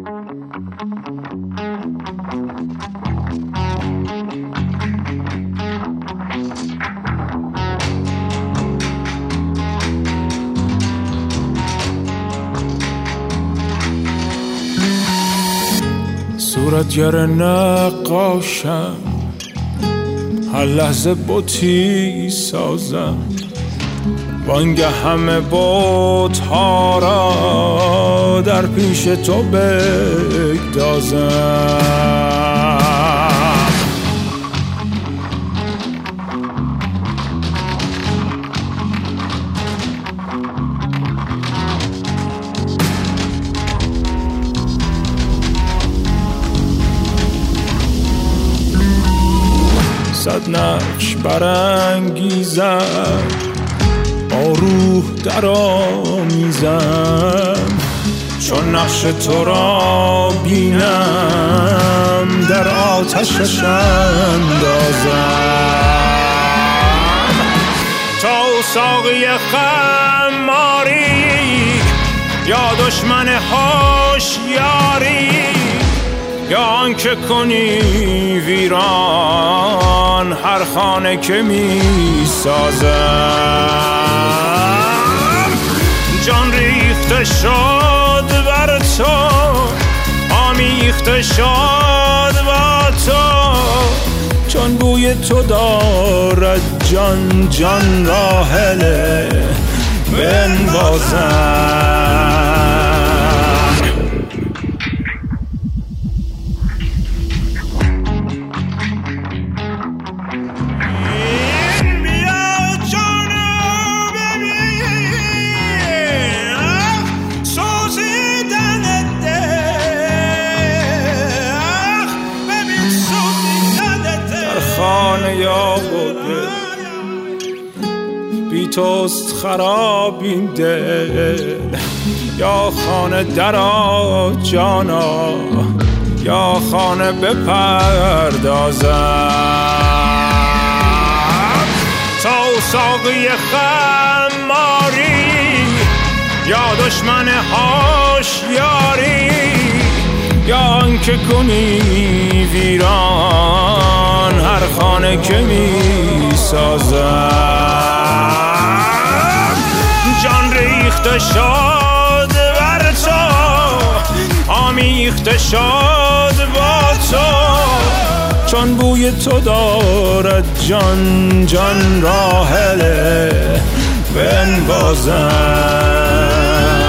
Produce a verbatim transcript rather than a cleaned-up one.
صورتگر نقاشم، هر لحظه بوتی سازم، وانگه همه بوت ها را در پیش تو بگدازم. صد نقش برانگیزم، با روح در آمیزم، چون نقش تو را بینم در آتشش اندازم. تا ساقی خماری یا دشمن هوشیاری، یا آنکه کنی ویران هر خانه که می سازم. جان ریخته شد بر تو، آمیخته شد با تو، چون بوی تو دارد جان جان راحله بنوازم. یا بوده بی توست خراب این دل، یا خانه درآ جانا، یا خانه بپردازم. تا ساقی خماری یا دشمن هوشیاری، یا آنکه کنی ویران هر خانه که می سازم. جان ریخته شد بر تو، آمیخته شد با تو، چون بوی تو دارد جان جان راحله بنوازم.